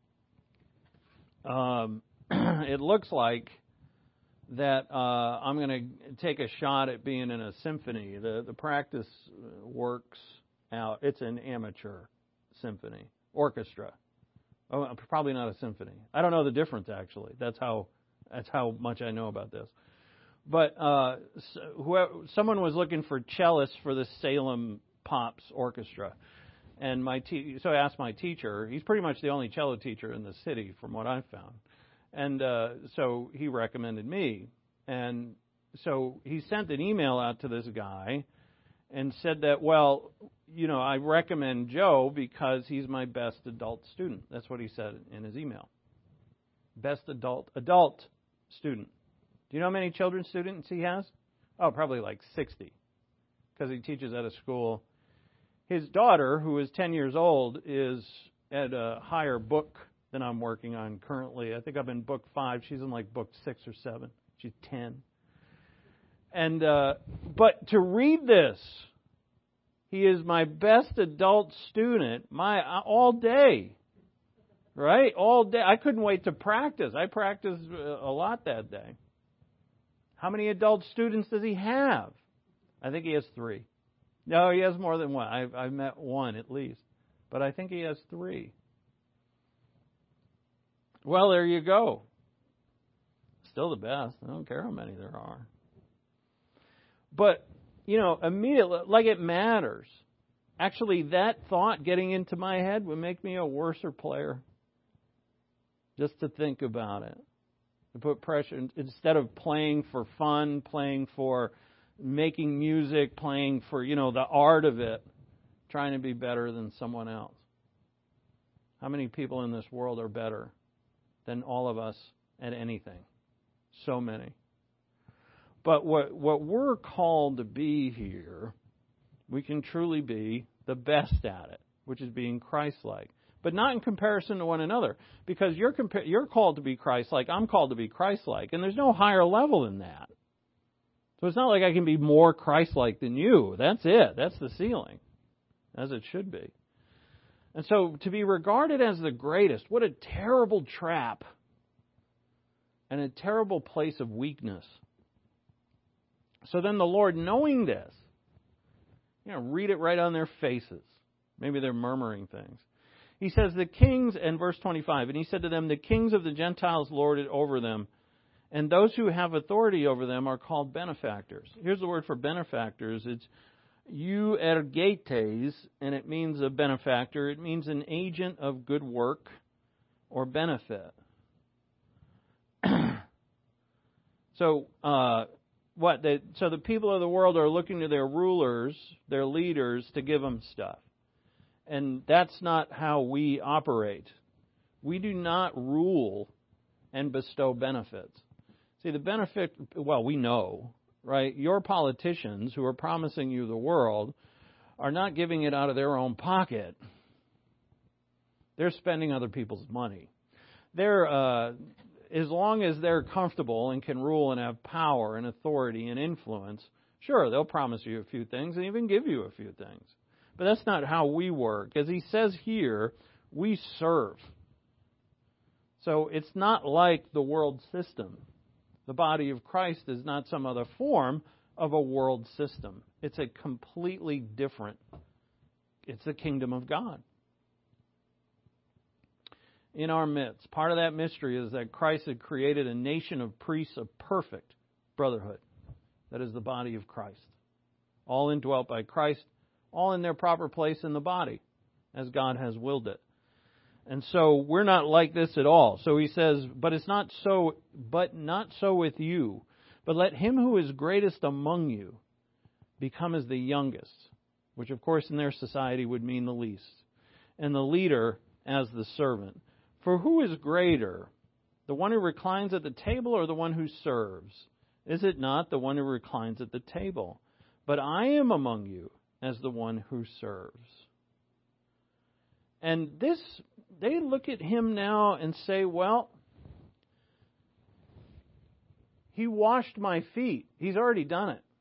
Um, it looks like that uh, I'm going to take a shot at being in a symphony. The the practice works out. It's an amateur symphony orchestra. Oh, probably not a symphony. I don't know the difference actually. That's how that's how much I know about this. But uh, whoever, someone was looking for cellists for the Salem Pops Orchestra, and my te- so I asked my teacher. He's pretty much the only cello teacher in the city, from what I've found. And uh, so he recommended me. And so he sent an email out to this guy and said that, well, you know, I recommend Joe because he's my best adult student. That's what he said in his email. Best adult adult student. Do you know how many children's students he has? Oh, probably like sixty, because he teaches at a school. His daughter, who is ten years old, is at a higher book than I'm working on currently. I think I'm in book five. She's in like book six or seven. She's ten. And uh, but to read this, he is my best adult student. My all day, right? All day. I couldn't wait to practice. I practiced a lot that day. How many adult students does he have? I think he has three. No, he has more than one. I've, I've met one at least, but I think he has three. Well, there you go. Still the best. I don't care how many there are. But, you know, immediately, like it matters. Actually, that thought getting into my head would make me a worser player. Just to think about it. To put pressure, instead of playing for fun, playing for making music, playing for, you know, the art of it, trying to be better than someone else. How many people in this world are better than all of us at anything? So many. But what what we're called to be here, we can truly be the best at it, which is being Christ-like. But not in comparison to one another. Because you're compa- you're called to be Christ-like, I'm called to be Christ-like. And there's no higher level than that. So it's not like I can be more Christ-like than you. That's it. That's the ceiling. As it should be. And so to be regarded as the greatest, what a terrible trap. And a terrible place of weakness. So then the Lord, knowing this, you know, read it right on their faces. Maybe they're murmuring things. He says, the kings, and verse twenty-five, and he said to them, the kings of the Gentiles lord it over them, and those who have authority over them are called benefactors. Here's the word for benefactors. It's euergetes, and it means a benefactor. It means an agent of good work or benefit. so, uh, what? They, so the people of the world are looking to their rulers, their leaders, to give them stuff. And that's not how we operate. We do not rule and bestow benefits. See, the benefit, well, we know, right? Your politicians who are promising you the world are not giving it out of their own pocket. They're spending other people's money. They're, uh, as long as they're comfortable and can rule and have power and authority and influence, sure, they'll promise you a few things and even give you a few things. But that's not how we work. As he says here, we serve. So it's not like the world system. The body of Christ is not some other form of a world system. It's a completely different. It's the kingdom of God. in our midst. Part of that mystery is that Christ had created a nation of priests of perfect brotherhood. That is the body of Christ. All indwelt by Christ, all in their proper place in the body, as God has willed it. And so we're not like this at all. So he says, but it's not so, but not so with you. But let him who is greatest among you become as the youngest, which of course in their society would mean the least, and the leader as the servant. For who is greater, the one who reclines at the table or the one who serves? Is it not the one who reclines at the table? But I am among you as the one who serves. And this, they look at him now and say, well, he washed my feet. He's already done it.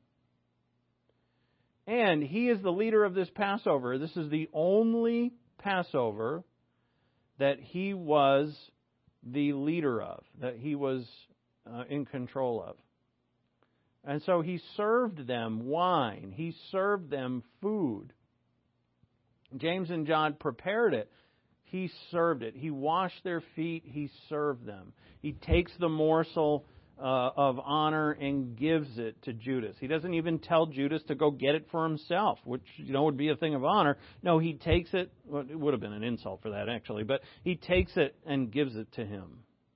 And he is the leader of this Passover. This is the only Passover that he was the leader of, that he was uh, in control of. And so he served them wine. He served them food. James and John prepared it. He served it. He washed their feet. He served them. He takes the morsel uh, of honor and gives it to Judas. He doesn't even tell Judas to go get it for himself, which, you know, would be a thing of honor. No, he takes it. Well, it would have been an insult for that, actually. But he takes it and gives it to him.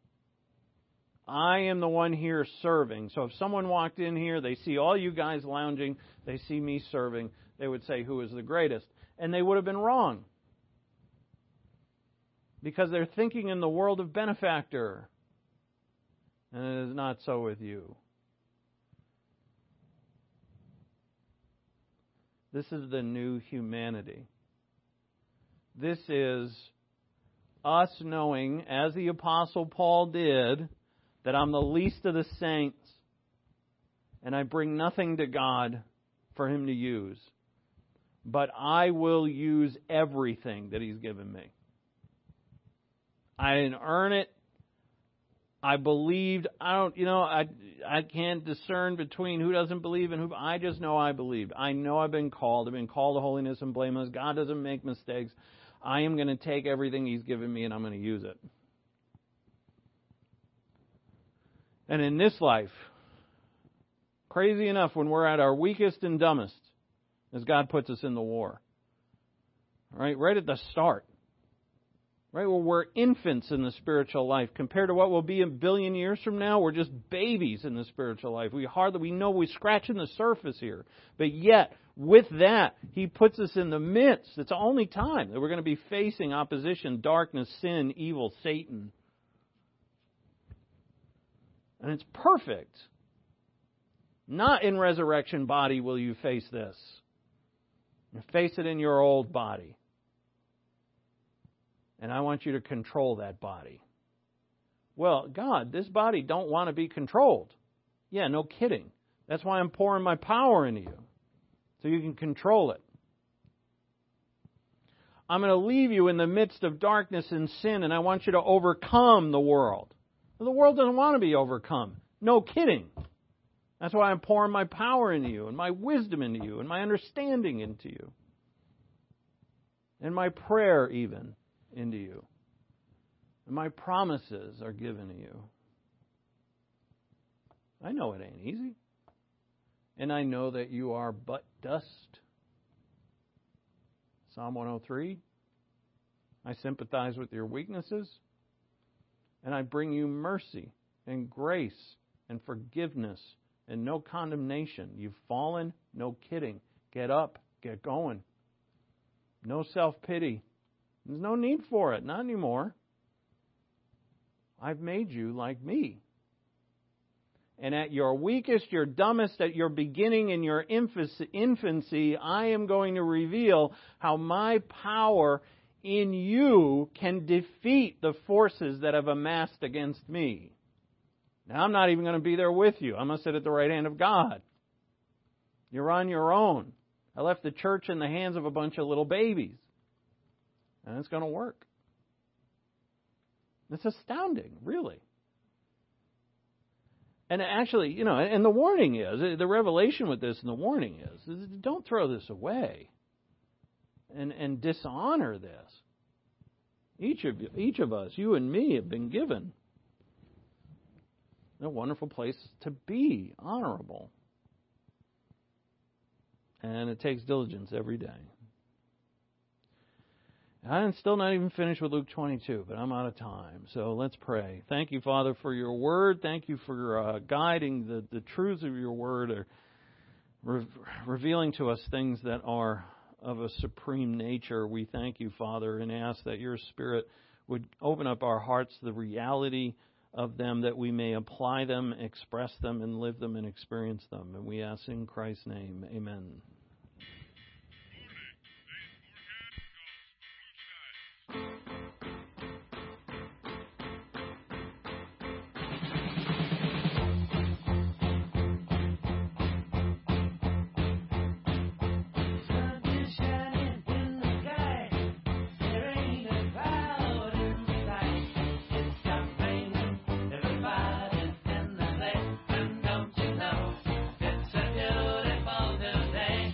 I am the one here serving. So if someone walked in here, they see all you guys lounging, they see me serving, they would say, who is the greatest? And they would have been wrong. Because they're thinking in the world of benefactor. And it is not so with you. This is the new humanity. This is us knowing, as the Apostle Paul did, that I'm the least of the saints, and I bring nothing to God for Him to use. But I will use everything that He's given me. I didn't earn it. I believed. I don't, you know, I, I can't discern between who doesn't believe and who. I just know I believed. I know I've been called. I've been called to holiness and blameless. God doesn't make mistakes. I am going to take everything He's given me and I'm going to use it. And in this life, crazy enough, when we're at our weakest and dumbest, as God puts us in the war, right, right at the start, right, where we're infants in the spiritual life compared to what will be a billion years from now, we're just babies in the spiritual life. We hardly, we know we're scratching the surface here, but yet with that, He puts us in the midst. It's the only time that we're going to be facing opposition, darkness, sin, evil, Satan. And it's perfect. Not in resurrection body will you face this. You face it in your old body. And I want you to control that body. Well, God, this body don't want to be controlled. Yeah, no kidding. That's why I'm pouring my power into you. So you can control it. I'm going to leave you in the midst of darkness and sin, and I want you to overcome the world. The world doesn't want to be overcome. No kidding. That's why I'm pouring my power into you, and my wisdom into you, and my understanding into you. And my prayer even into you. And my promises are given to you. I know it ain't easy. And I know that you are but dust. Psalm one oh three. I sympathize with your weaknesses. And I bring you mercy and grace and forgiveness and no condemnation. You've fallen, no kidding. Get up, get going. No self-pity. There's no need for it, not anymore. I've made you like me. And at your weakest, your dumbest, at your beginning in your infancy, I am going to reveal how my power in you can defeat the forces that have amassed against me. Now, I'm not even going to be there with you. I'm going to sit at the right hand of God. You're on your own. I left the church in the hands of a bunch of little babies. And it's going to work. It's astounding, really. And actually, you know, and the warning is, the revelation with this and the warning is, is don't throw this away and, and dishonor this. Each of you, each of us, you and me, have been given a wonderful place to be, honorable. And it takes diligence every day. I'm still not even finished with Luke twenty-two, but I'm out of time. So let's pray. Thank you, Father, for your word. Thank you for uh, guiding the, the truths of your word, or re- revealing to us things that are of a supreme nature. We thank you, Father, and ask that your Spirit would open up our hearts to the reality of them, that we may apply them, express them, and live them and experience them. And we ask in Christ's name, amen. Everybody in the place, and don't you know, it's a beautiful new day.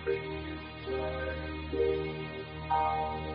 Thank you.